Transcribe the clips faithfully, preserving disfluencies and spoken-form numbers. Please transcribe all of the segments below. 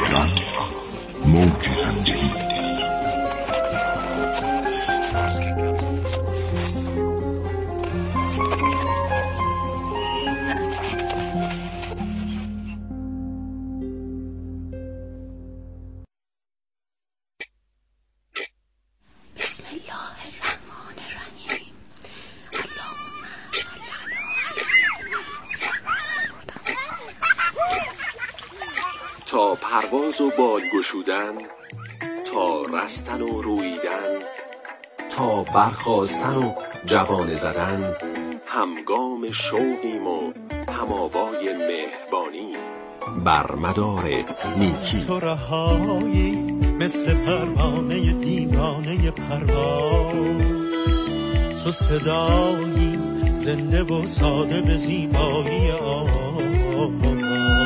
ایران موج همدلی. بسم الله الرحمن الرحیم. اللهم صل علی تا پرواز و بال گشودن، تا رستن و رویدن، تا برخاستن و جوانه زدن، همگام شوقیم و هماوای مهربانی بر مدار نیکی. تو رهایی مثل پروانه دیوانه پرواز، تو صدایی زنده و ساده به زیبایی آواز،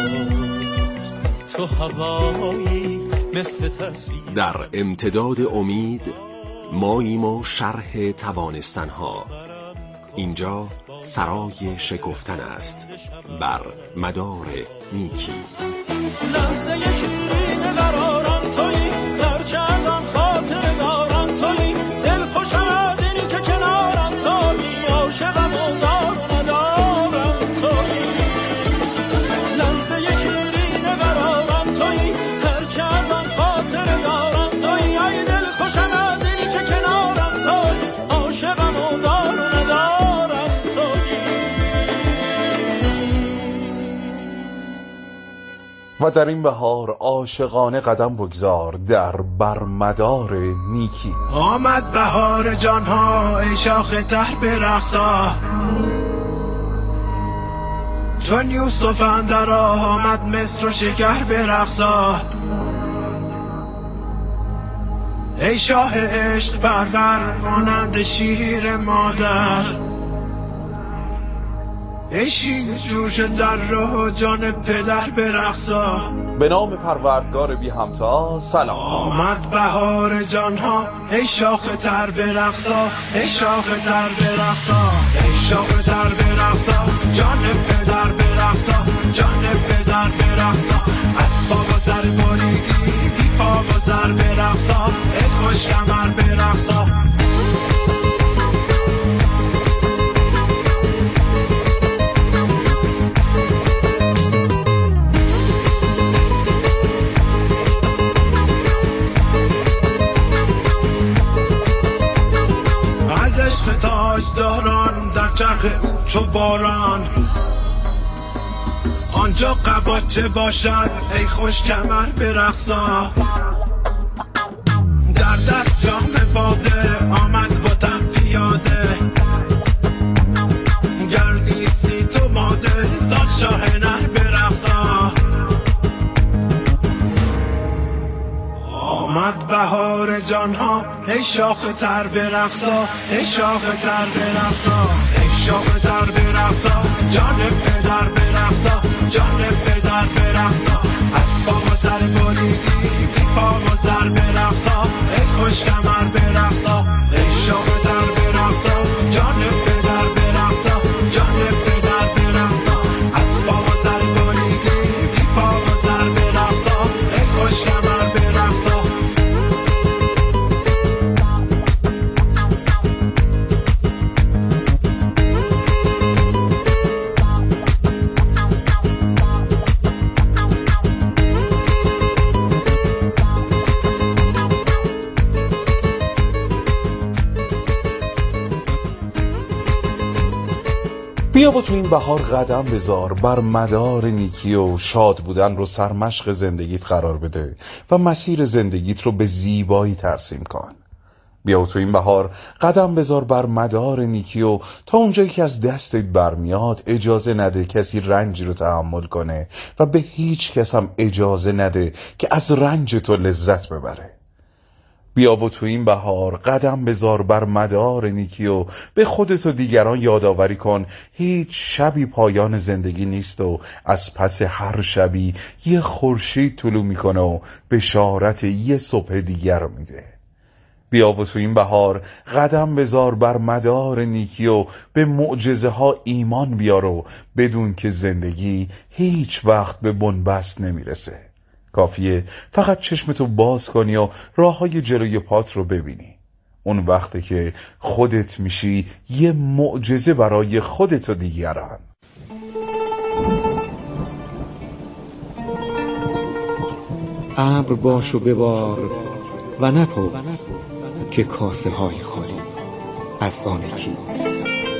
تو هوایی مثل تصویر. در امتداد امید ماییم و شرح توانستنها. اینجا سرای شکفتن است بر مدار نیکی. لحظه شیرین قرارم تویی، هرچه از آن خاطر دارم تویی، دل خوشم از اینی که کنارم تویی، عاشقم و دار و ندارم تویی. لحظه شیرین قرارم تویی، هرچه از آن خاطر دارم تویی، ای دل خوشم از اینی که کنارم تویی، عاشقم و دار و ندارم تویی. و در این بهار عاشقانه قدم بگذار در برمدار نیکی. آمد بهار جانها ای شاخ تر برقصا، چون یوسف اندر آمد مصر و شکر برقصا. ای شاه عشق پرور مانند شیر مادر، ای شیر جوش در راه جان پدر برقصا. به نام پروردگار بی همتا سلام. آمد بهار جانها ای شاخ تر برقصا، ای شاخ تر برقصا، ای شاخ تر برقصا، جان پدر برقصا، جان پدر برقصا. اسباب و سر بریدی بی پا و سر برقصا، ای خوش کمر برقصا. عشق تاجداران در چرخ او چو باران، آنجا قباچه باشد ای خوش کمر برقصا. در دست جام باده آمد با تن پیاده، گر نیستی تو ماده زان شاه نر برقصا. آمد بهار جانها ای شاخ تر برقصا، ای شاخ تر برقصا، ای شاخ تر برقصا، جان پدر برقصا، جان پدر برقصا. اسباب و سر بریدی بی پا و سر برقصا، ای خوش کمر برقصا. ای شاخ تر برقصا، جان پدر برقصا، جان پدر برقصا. اسباب و سر بریدی بی پا و سر برقصا، ای خوش کمر برقصا. بیا با تو این بهار قدم بذار بر مدار نیکی و شاد بودن رو سرمشق زندگیت قرار بده و مسیر زندگیت رو به زیبایی ترسیم کن. بیا با تو این بهار قدم بذار بر مدار نیکی و تا اونجایی که از دستت برمیاد اجازه نده کسی رنجی رو تحمل کنه و به هیچ کس هم اجازه نده که از رنج تو لذت ببره. بیا و تو این بهار قدم بذار بر مدار نیکی و به خودت و دیگران یادآوری کن هیچ شبی پایان زندگی نیست و از پس هر شبی یه خورشید طلوع میکنه و بشارت یه صبح دیگر میده. بیا و تو این بهار قدم بذار بر مدار نیکی و به معجزه ها ایمان بیار و بدون که زندگی هیچ وقت به بنبست نمیرسه. کافیه فقط چشمتو باز کنی و راههای جلوی پات رو ببینی. اون وقته که خودت میشی یه معجزه برای خودت و دیگران. ابر باش و ببار و نپرس که کاسه های خالی از آن کیست.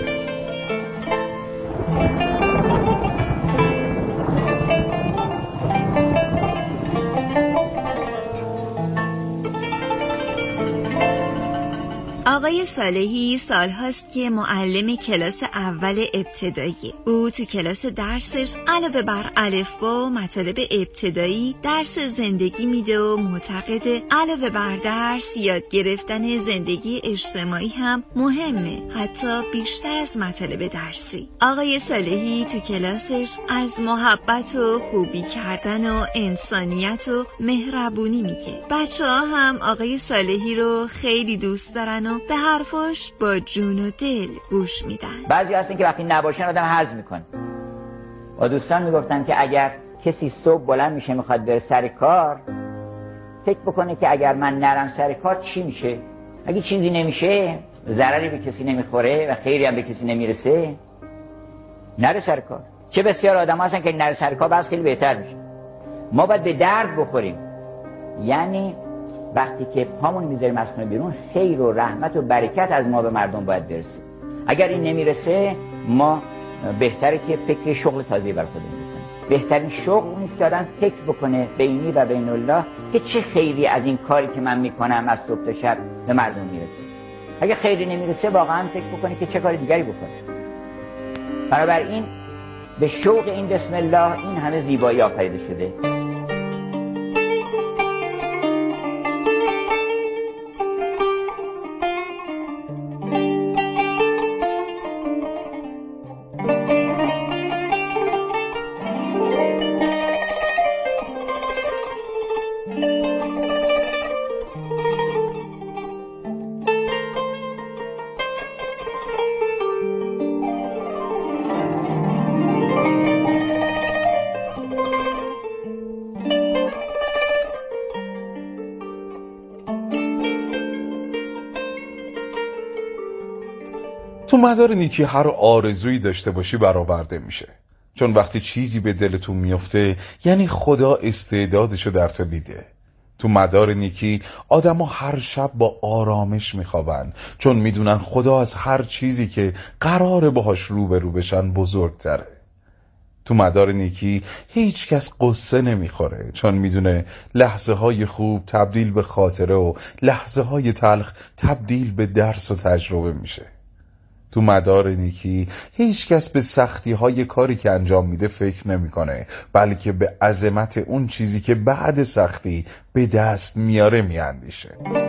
آقای صالحی سالهاست که معلم کلاس اول ابتدایی. او تو کلاس درسش علاوه بر الفبا و مطالب ابتدایی درس زندگی میده و معتقده علاوه بر درس یاد گرفتن زندگی اجتماعی هم مهمه، حتی بیشتر از مطالب درسی. آقای صالحی تو کلاسش از محبت و خوبی کردن و انسانیت و مهربونی میگه. بچه‌ها هم آقای صالحی رو خیلی دوست دارن و به حرفاش با جون و دل گوش میدن. بعضی هستن که وقتی نباشن آدم هضم میکنه. با دوستان میگفتن که اگر کسی صبح بلند میشه میخواد بره سر کار، فکر بکنه که اگر من نرم سر کار چی میشه. اگه چیزی نمیشه، ضرری به کسی نمیخوره و خیری هم به کسی نمیرسه، نره سر کار. چه بسیار آدم هستن که نره سر کار بعض خیلی بهتر میشه. ما باید به درد بخوریم. یعنی وقتی که پامون میذاریم از خونه بیرون، خیر و رحمت و برکت از ما به مردم باید برسه. اگر این نمیرسه، ما بهتره که فکر شغل تازه‌ای بر خودمون بکنیم. بهترین شغل اون است که آدم فکر بکنه بینی و بین الله که چه خیری از این کاری که من میکنم از صبح تا شب به مردم میرسه. اگه خیری نمیرسه، واقعا فکر بکنه که چه کار دیگری بکنه. بنابراین به شوق این بسم الله این همه زیبایی آفریده شده. تو مدار نیکی هر آرزویی داشته باشی برآورده میشه، چون وقتی چیزی به دلتون میفته یعنی خدا استعدادشو در تو دیده. تو مدار نیکی آدما هر شب با آرامش میخوابن، چون میدونن خدا از هر چیزی که قراره باهاش روبرو بشن بزرگتره. تو مدار نیکی هیچ کس قصه نمیخوره، چون میدونه لحظه های خوب تبدیل به خاطره و لحظه های تلخ تبدیل به درس و تجربه میشه. تو مدار نیکی هیچ کس به سختی های کاری که انجام میده فکر نمیکنه، بلکه به عظمت اون چیزی که بعد سختی به دست میاره میاندیشه.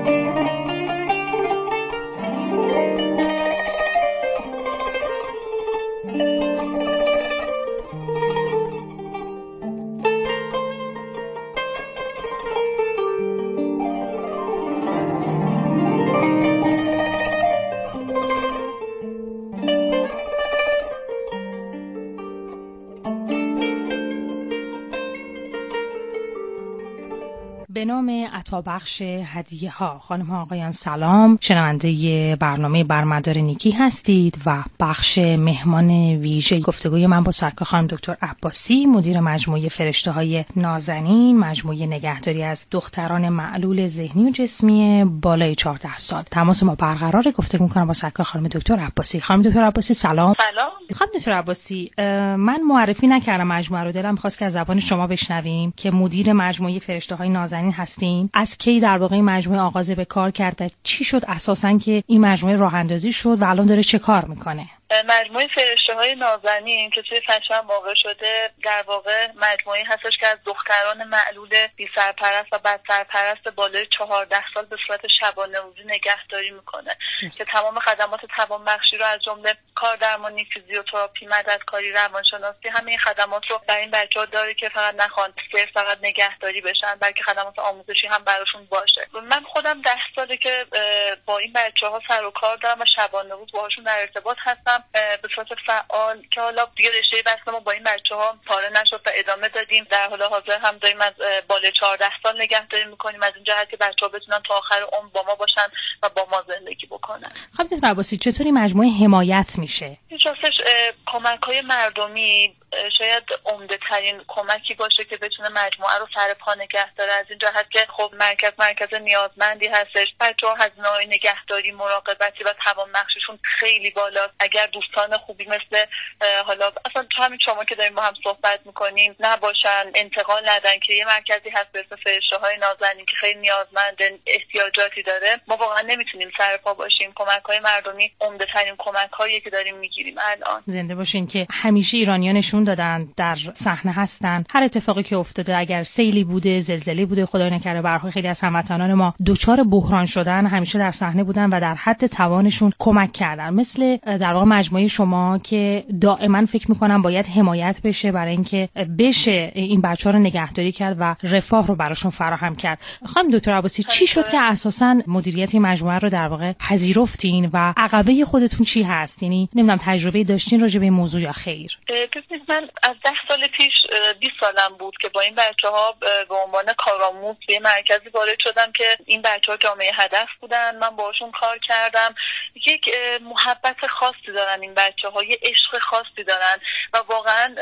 به نام عطابخش هدیه ها. خانم ها آقایان سلام، شنونده برنامه بر مدار نیکی هستید و بخش مهمان ویژه گفتگوی من با سرکار خانم دکتر عباسی، مدیر مجموعه فرشته های نازنین، مجموعه نگهداری از دختران معلول ذهنی و جسمی بالای چهارده سال. تماس ما برقرار، گفتگو می‌کنم با سرکار خانم دکتر عباسی. خانم دکتر عباسی سلام. سلام. خانم دکتر عباسی، من معرفی نکردم مجموعه رو، دلم می‌خواست که از زبان شما بشنویم که مدیر مجموعه فرشته های نازنین هستین. از کی در واقع این مجموعه آغاز به کار کرد و چی شد اساساً که این مجموعه راه اندازی شد و الان داره چه کار میکنه؟ مجموعه فرشته های نازنین که توی فشن واقع شده در واقع مجموعه هستش که از دختران معلول بی سرپرست و بد سرپرست بالای چهارده سال به صورت شبانه روزی نگهداری میکنه که تمام خدمات توانبخشی رو از جمله کار درمانی، فیزیوتراپی، مددکاری، روانشناسی، همه این خدمات رو برای این بچه‌ها داره که فقط نخوان صرف فقط نگهداری بشن، بلکه خدمات آموزشی هم براشون باشه. من خودم ده ساله که با این بچه‌ها سر و کار دارم و شبانه روز باهاشون در ارتباط هستم کردم به صورت فعال که حالا دیگه رشته بحث ما با این بچه‌ها پاره نشد و ادامه دادیم. در حال حاضر هم داریم از بالای چهارده سال نگهداری می‌کنیم از این جهت که بچه‌ها بتونن تا آخر عمر با ما باشن و با ما زندگی بکنن. خب دکتر عباسی چطوری مجموعه حمایت میشه؟ راستش کمک‌های مردمی شاید عمده ترین کمکی باشه که بتونه مجموعه رو سر پا نگه داره، از این جهت که خب مرکز مرکز نیازمندی هستش. بچه‌ها هزینه‌های نگهداری، مراقبتی و توانبخشیشون خیلی بالا. اگر دوستان خوبی مثل حالا اصلا همین شما که داریم با هم صحبت می‌کنیم نباشن، انتقال ندن که یه مرکزی هست به اسم فرشته‌های نازنین که خیلی نیازمند احتیاجاتی داره، ما واقعا نمیتونیم سر پا باشیم. کمک‌های مردمی عمده ترین کمک‌هایی که داریم می‌گیریم الان. زنده باشین که همیشه ایرانیان نشون دادن در صحنه هستن. هر اتفاقی که افتاده، اگر سیلی بوده، زلزله بوده، خدای نکرده برخی خیلی از هموطنان ما دچار بحران شدن، همیشه در صحنه بودن و در حد توانشون کمک کردن. مثل در واقع مجموعه شما که دائما فکر می‌کنم باید حمایت بشه برای اینکه بشه این بچه‌ها رو نگهداری کرد و رفاه رو براشون فراهم کرد. خانم دکتر عباسی چی شد که اساساً مدیریت این مجموعه رو در واقع پذیرفتین و عقبه خودتون چی هست؟ یعنی نمیدونم تجربه داشتین راجع به این موضوع یا خیر؟ ببینید من از ده سال پیش بیست سالم بود که با این بچه‌ها به عنوان کارآموز به مرکزی وارد شدم که این بچه‌ها جامعه هدف بودن. من باشون کار کردم. یک محبت خاصی دارن این بچه‌ها، یه عشق خاصی دارن و واقعا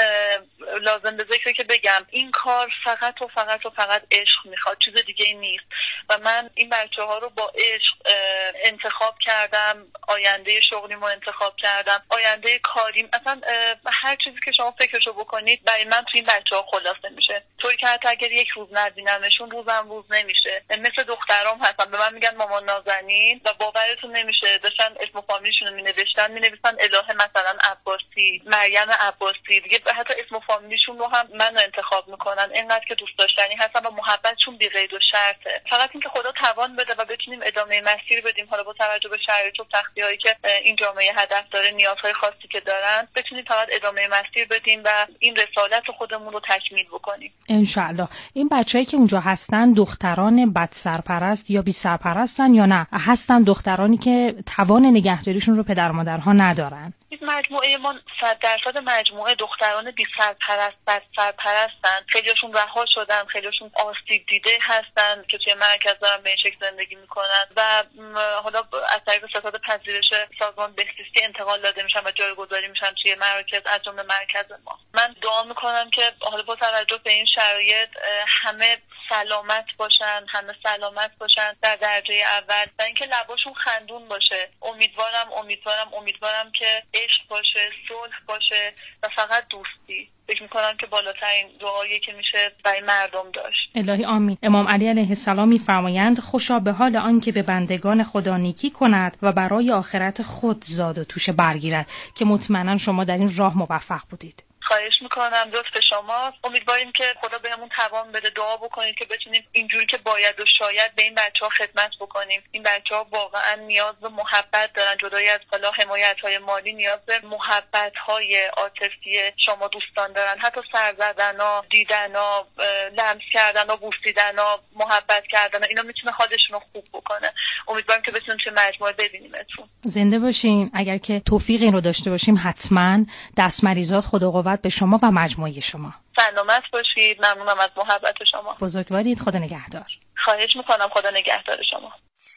لازم به ذکره که بگم این کار فقط و فقط و فقط عشق میخواد، چیز دیگه ای نیست. و من این بچه‌ها رو با عشق انتخاب کردم، آینده شغلیمو انتخاب کردم، آینده کاریم، اصلا هر چیزی که شما فکرشو بکنید برای من تو این بچه‌ها خلاصه میشه. طوری که حتی اگر یک روز نبینمشون روزم روز نمیشه. مثل دخترام هستن، به من میگن مامان نازنین و باورتون نمیشه داشتن اسم و فامیلشون رو مینوشتن مینوشتن الهه مثلا عباسی، مریم عباسی، دیگه حتی اسم و فامیلشون رو هم منو انتخاب میکنن. اینقدر که دوست داشتنی هستن و محبتشون بی قید و شرطه. فقط اینکه خدا توان بده و بتونیم ادامه مسیر بدیم، حالا با توجه به شرایط و سختی‌هایی که این جامعه هدف داره، نیازهای خاصی که دارن، بتونیم فقط ادامه مسیر بدیم و این رسالت خودمون رو تکمیل بکنیم ان شاء الله. این بچه‌ای که اونجا هستن دختران بد سرپرست یا بی سرپرستن یا نه هستن دخترانی که توان نگهداریشون رو پدر و مادرها ندارن؟ مجموعه ما صد درصد مجموعه دختران بی سرپرست بد سرپرستن. خیلیشون رها شدن، خیلیشون آسیب دیده هستن که توی مرکز دارن به این شکل زندگی میکنن و حالا از طریق ستاد پذیرش سازمان بهزیستی انتقال داده میشن و جایگذاری میشن توی مراکز از جمله مرکز ما. من دعا میکنم که حالا با توجه به این شرایط همه سلامت باشن، همه سلامت باشن در درجه اول و اینکه لباشون خندون باشه. امیدوارم امیدوارم امیدوارم که عشق باشه، صلح باشه و فقط دوستی. فکر میکنم که بالاترین دعایی که میشه برای مردم داشت. الهی آمین. امام علی علیه السلام میفرمایند خوشا به حال آن که به بندگان خدا نیکی کند و برای آخرت خود زاد و توشه برگیرد، که مطمئنا شما در این راه موفق بودید. خواهش میکنم، لطف شما. امیدواریم که خدا بهمون توان بده، دعا بکنید که بتونیم اینجوری که باید و شاید به این بچه‌ها خدمت بکنیم. این بچه‌ها واقعا نیاز به محبت دارن، جدای از حالا حمایت‌های مالی نیاز به محبت‌های عاطفی شما دوستان دارن. حتی سر زدن‌ها، دیدن‌ها، لمس کردن‌ها، بوسیدن‌ها، محبت کردن، اینا میتونه حالشون رو خوب بکنه. امیدوارم که بتونیم توی مجموعه ببینیمتون. زنده باشین. اگر که توفیق این رو داشته باشیم حتما دست مریضات خدا قوت به شما و مجموعه شما. سلامت باشید. ممنونم از محبت شما. بزرگوارید. خدا نگهدار. خواهش میکنم. خدا نگهدار شما.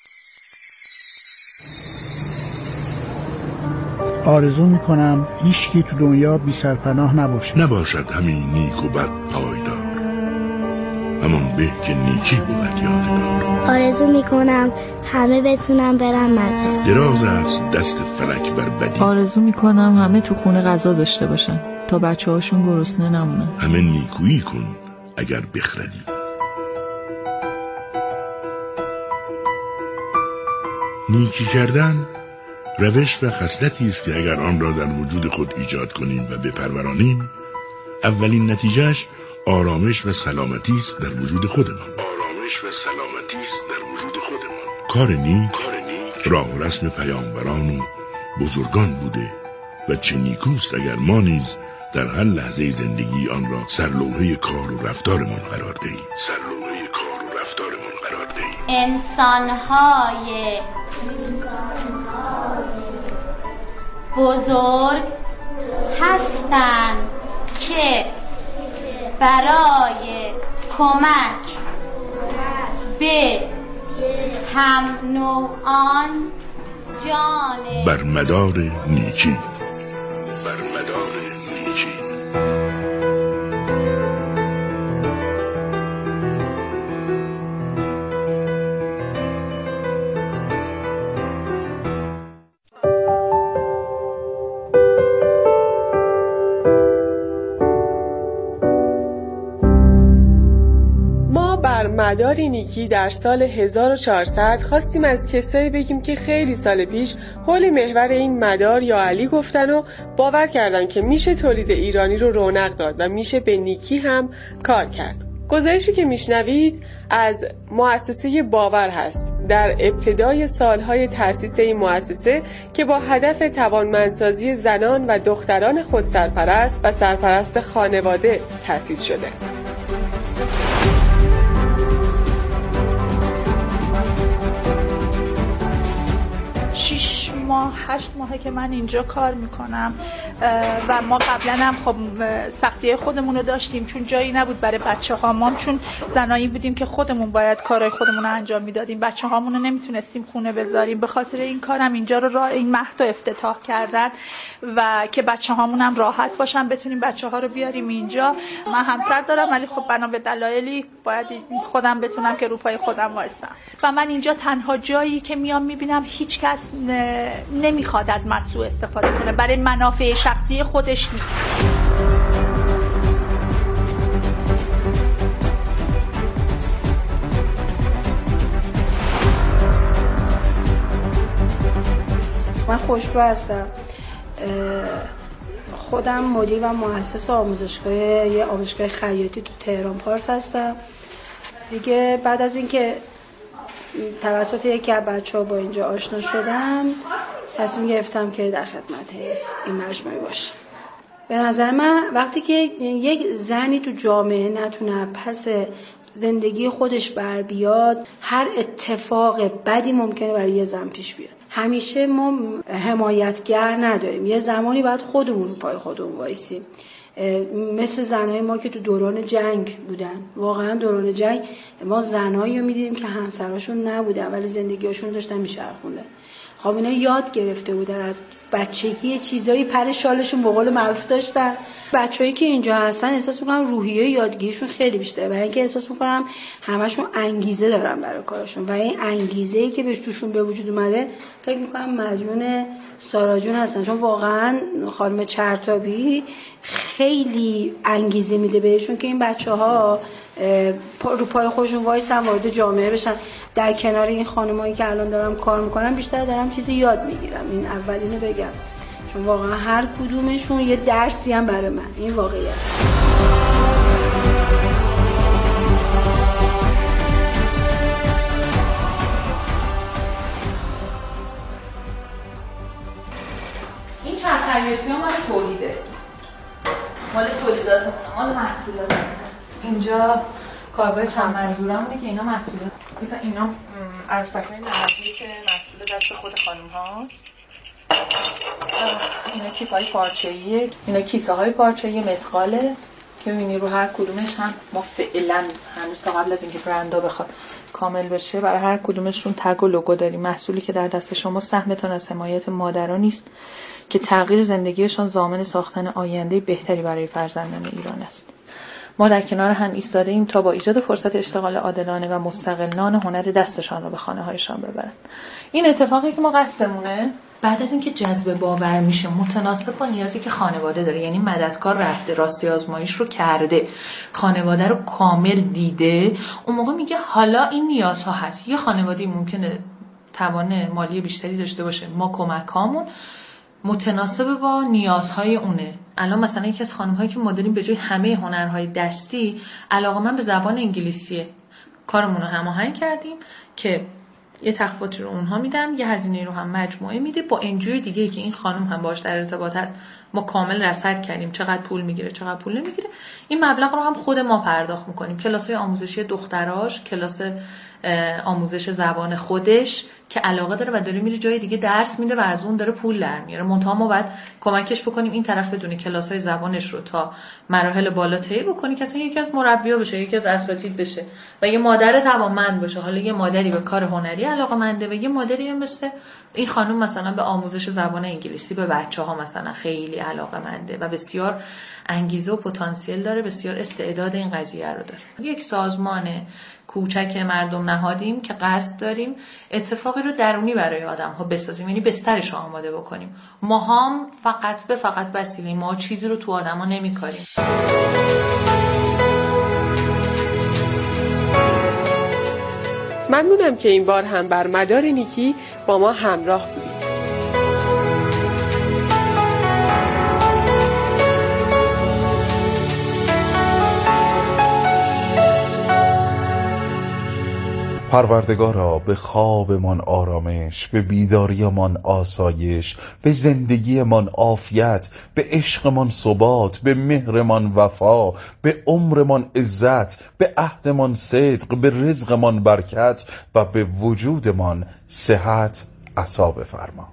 آرزو میکنم هیچکی تو دنیا بی سرپناه نباشه. نباشد همین نیک و بد پایدار، همان به که نیکی بود یادگار. آرزو میکنم همه بتونم برم مدرسه. دراز است دست فلک بر بدی. آرزو میکنم همه تو خونه غذا داشته باشن تا بچه هاشون گرسنه نمونن. همه نیکویی کن اگر بخردی. نیکی کردن روش و خصلتی است که اگر آن را در وجود خود ایجاد کنیم و بپرورانیم، اولین نتیجهش آرامش و سلامتی است در وجود خودمان. آرامش و سلامتی است در وجود خودمان. کار نیک راه و رسم پیامبران و بزرگان بوده و چه نیکوست اگر ما نیز در هر لحظه زندگی آن را سرلوحه کار و رفتارمان قرار دهیم. سرلوحه کار و رفتارمان قرار دهیم. انسان‌های بزرگ هستند که برای کمک به هم نوعان جان بر مدار نیکی بر مدار نیکی مدار نیکی در سال هزار و چهارصد خواستیم از کسایی بگیم که خیلی سال پیش حول محور این مدار یا علی گفتن و باور کردن که میشه تولید ایرانی رو رونق داد و میشه به نیکی هم کار کرد. گزارشی که میشنوید از مؤسسه باور هست در ابتدای سالهای تأسیس این مؤسسه که با هدف توانمندسازی زنان و دختران خودسرپرست و سرپرست خانواده تأسیس شده. شش ماه هشت ماهه که من اینجا کار میکنم و ما قبلا هم خب سختی خودمون رو داشتیم چون جایی نبود برای بچه هامون، چون زنایی بودیم که خودمون باید کارهای خودمون رو انجام میدادیم، بچه هامون رو نمیتونستیم خونه بذاریم. به خاطر این کارم اینجا رو راه این مهد رو افتتاح کردن و که بچه هامون هم راحت باشن، بتونیم بچه ها رو بیاریم اینجا. من همسر دارم ولی خب بنا به دلایلی باید خودم بتونم که رو پای خودم وایسم و من اینجا تنها جایی که میام میبینم هیچ کس نمیخواد از من سوء استفاده کنه، برای منافع شخصی خودش نیست. من خوشرو هستم، خودم مدیر و مؤسس آموزشگاه یه آموزشگاه خیاطی تو تهران پارس هستم. دیگه بعد از اینکه توسط یکی از بچه‌ها با اینجا آشنا شدم تصمیم گرفتم که در خدمت این مجموعه باشم. به نظر من وقتی که یک زنی تو جامعه نتونه پس زندگی خودش بر بیاد، هر اتفاق بدی ممکنه برای یه زن پیش بیاد. همیشه ما حمایتگر نداریم، یه زمانی باید خودمون رو پای خودمون وایسیم. مثل زنای ما که تو دوران جنگ بودن، واقعا دوران جنگ ما زنایی رو میدیدیم که همسراشون نبودن ولی زندگیشون داشتن میچرخوندن. خب اینا یاد گرفته بودن از بچگی چیزایی، پر شالشون به قول معروف داشتن. بچه‌ای که اینجا هستن احساس می‌کنم روحیه یادگیریشون خیلی بیشتره، برای اینکه احساس می‌کنم همشون انگیزه دارن برای کارشون و این انگیزه‌ای که بهش توشون به وجود اومده فکر می‌کنم مدیون سارا جون هستن، چون واقعا خانم چرتابی خیلی انگیزه میده بهشون که این بچه‌ها رو پای خودشون وایسن، وارد جامعه بشن. در کنار این خانمایی که الان دارم کار میکنم بیشتر دارم چیزی یاد میگیرم، این اولینو بگم، چون واقعا هر کدومشون یه درسی هم برای من، این واقعیت. این چند خیاطی ها مال تولیده، مال تولیدات، مال محصولات. اینجا کارگاه چند منظورم اینه که اینا محصولات، مثلا اینا عروسک‌های نمازی که محصول دست خود خانم هاست. اینا کیف‌های پارچه‌ایه، اینا کیسه‌های پارچه‌ای متقاله که می‌بینی رو هر کدومش هم ما فعلا هنوز تا قبل از اینکه برندا بخواد کامل بشه برای هر کدومشون تگ و لوگو داریم. محصولی که در دست شما سهمتون از حمایت مادران نیست که تغییر زندگیشان ضامن ساختن آینده بهتری برای فرزندان ایران است. ما در کنار هم ایستاده ایم تا با ایجاد فرصت اشتغال عادلانه و مستقلانه هنر دستشان را به خانه‌هایشان ببرن. این اتفاقی که ما قصدمونه بعد از اینکه جذب باور میشه متناسب با نیازی که خانواده داره، یعنی مددکار رفته راستی آزمایش رو کرده، خانواده رو کامل دیده، اون موقع میگه حالا این نیازها هست. یه خانواده ممکنه توان مالی بیشتری داشته باشه، ما کمکامون متناسب با نیازهای اونه. الان مثلا یکی از خانم‌هایی که ما داریم به جای همه هنرهای دستی علاقه‌مند به زبان انگلیسیه، کارمون رو هماهنگ کردیم که یه تخفیفی رو اونها میدن، یه هزینه رو هم مجموعه میده با انجوی دیگه که این خانم هم باش در ارتباط هست ما کامل رصد کردیم چقدر پول میگیره چقدر پول نمیگیره، این مبلغ رو هم خود ما پرداخت میکنیم. کلاس‌های آموزشی دختراش، کلاس آموزش زبان خودش که علاقه داره و داره میره جای دیگه درس میده و از اون داره پول در میاره، منتها ما باید کمکش بکنیم این طرف بدونه کلاس‌های زبانش رو تا مراحل بالا طی بکنه که اصلا یکی از مربی‌ها بشه، یکی از اساتید بشه و یه مادر توانمند باشه. حالا یه مادری به کار هنری علاقه‌منده و یه مادری مثل این خانم مثلا به آموزش زبان انگلیسی به بچه‌ها مثلا خیلی علاقه‌منده و بسیار انگیزه و پتانسیل داره، بسیار استعداد این قضیه رو داره. یک سازمان کوچک مردم نهادیم که قصد داریم اتفاقی رو درونی برای آدم‌ها بسازیم، یعنی بسترش رو آماده بکنیم. ما هم فقط به فقط وسیله، ما چیزی رو تو آدم‌ها نمی‌کاریم. ممنونم که این بار هم بر مدار نیکی با ما همراه بودید. پروردگارا به خوابمان آرامش، به بیداریمان آسایش، به زندگیمان عافیت، به عشقمان ثبات، به مهرمان وفا، به عمرمان عزت، به عهدمان صدق، به رزقمان برکت و به وجودمان صحت عطا بفرما.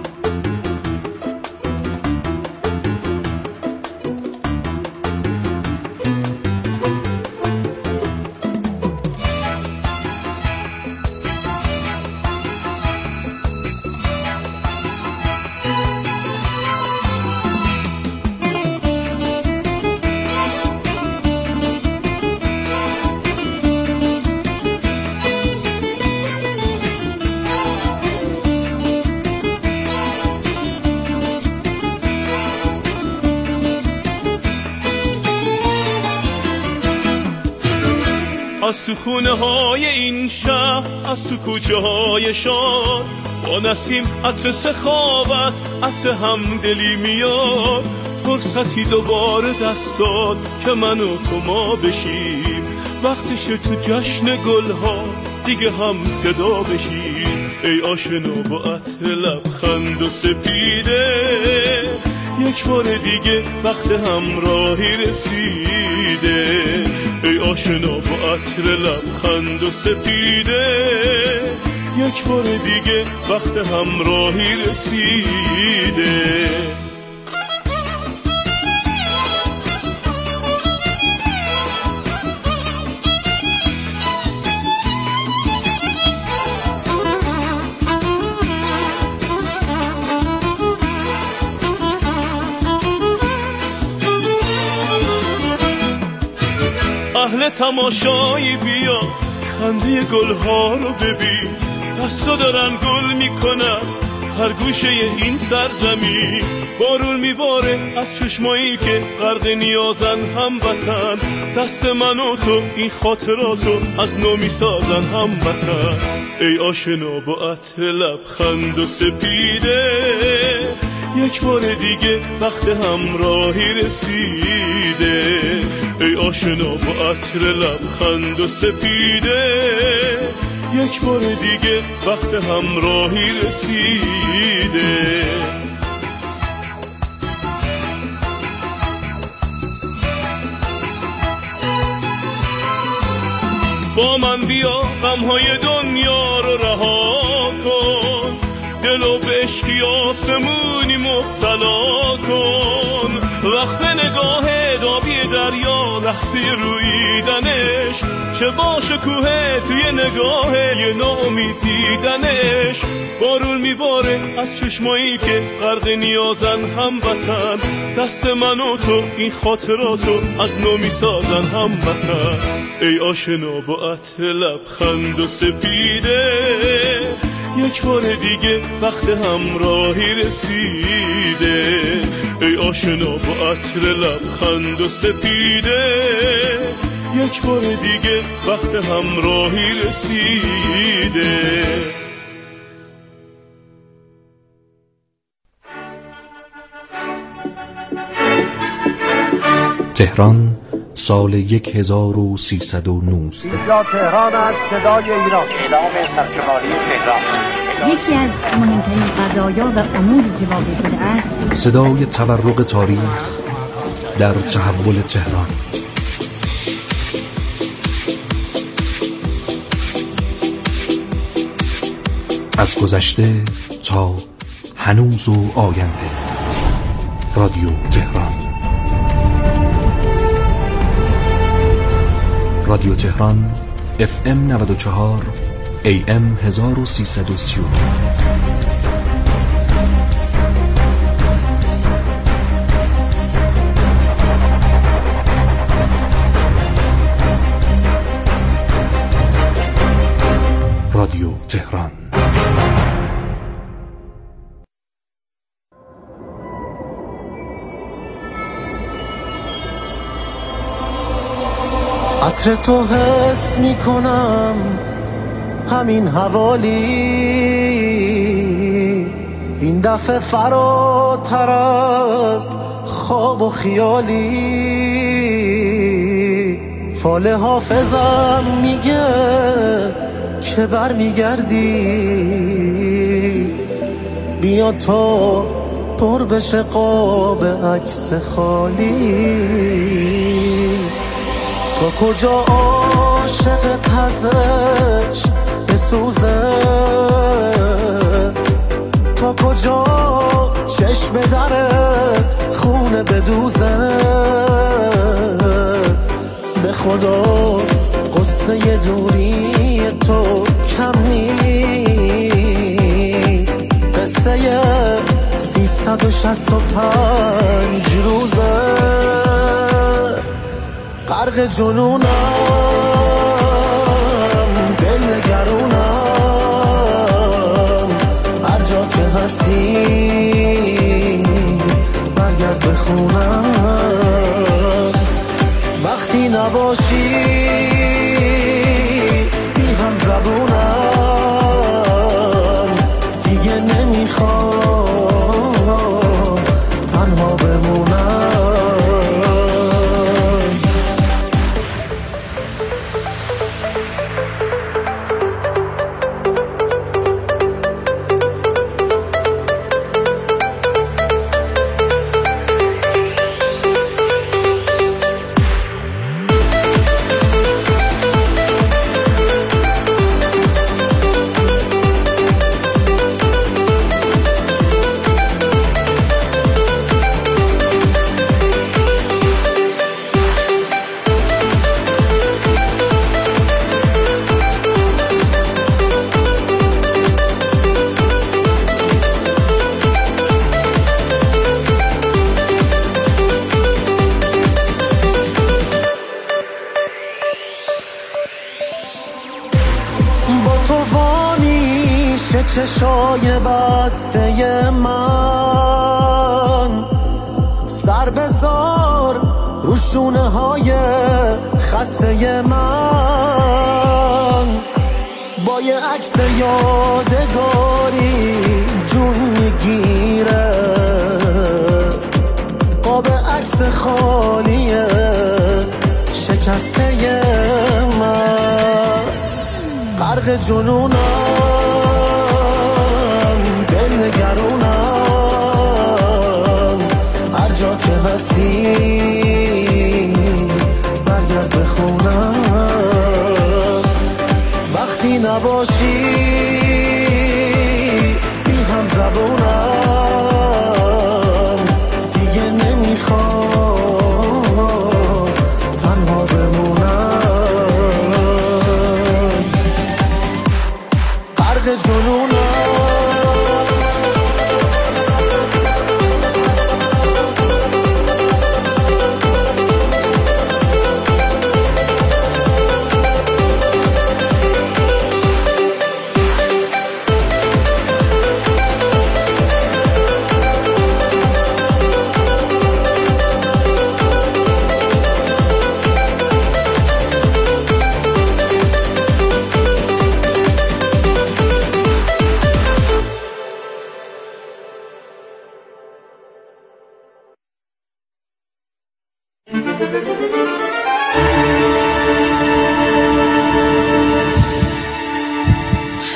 از تو خونه های این شهر، از تو کوچه های شاد، با نسیم عطر سخاوت، عطر همدلی میاد. فرصتی دوباره دست داد که من و تو ما بشیم، وقتش تو جشن گلها دیگه هم صدا بشیم. ای آشنا با عطر لبخند و سپیده، یک بار دیگه وقت همراهی رسیده. ای آشنا با عطر لبخند و سپیده، یک بار دیگه وقت همراهی رسیده. اهل تماشایی بیا، خنده گلها رو ببین، دستا دارن گل میکنن هر گوشه این سرزمین. بارون میباره از چشمایی که غرق نیازن هموطن، دست من و تو این خاطراتو از نو میسازن هموطن. ای آشنا با عطر لبخند و سپیده، یک بار دیگه وقت همراهی رسیده. ای آشنا با عطر لبخند و سپیده، یک بار دیگه وقت همراهی رسیده. با من بیا غمهای دنیا رو رها کن، دلو به عشقی آسمونی مبتلا کن. وقت نگاه دابی دریا لحظه رویدنش، چه باشه کوه توی نگاه یه نامید دیدنش. بارون میباره از چشمایی که غرق نیازن هموطن، دست من و تو این خاطراتو از نو میسازن هموطن. ای آشنا با عطر لبخند و سپیده، یک بار دیگه وقت همراهی رسیده. ای آشنا با عطر لبخند و سپیده، یک بار دیگه وقت همراهی رسیده. تهران سال یک هزار و سیصد و نوزده. اینجا تهران است، صدای ایران. اعلام سرشماری تهران. یکی از مهمترین قضایا و اموری که واقع شده است صدای تورق تاریخ در تحول تهران. از گذشته تا هنوز و آینده. رادیو تهران. رادیو تهران اف ام نود و چهار ای ام هزار و سیصد و سی و دو. رادیو تهران. عطر تو حس می کنم همین حوالی، این دفعه فراتر از خواب و خیالی. فال حافظم میگه که بر میگردی، بیا تا پر بشه قاب عکس خالی. تا کجا عاشق تزش بسوزه، تا کجا چشم در خونه بدوزه. به خدا قصه دوری تو کم نیست، قصه سیصد و شصت و پنج روزه. غرق جنونم، دل نگرونم، هر جا که هستی برگرد به خونم. وقتی نباشی بی هم زبونم، دیگه نمیخوام تنها بمونم. چشای بسته من، سر بزار رو شونه های خسته من. با یه عکس یادگاری جون میگیره، قاب عکس خالیه شکسته من. غرق جنونم، نگرونم، هر جا که هستی برگرد به خونم. وقتی نباشی بی هم زبونم، دیگه نمیخوام تنها بمونم. غرق جنونم،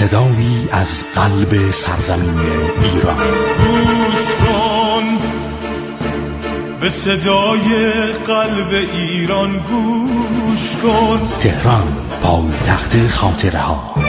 صدایی از قلب سرزمین ایران. گوش کن به صدای قلب ایران، گوش کن. تهران، پایتخت خاطره ها.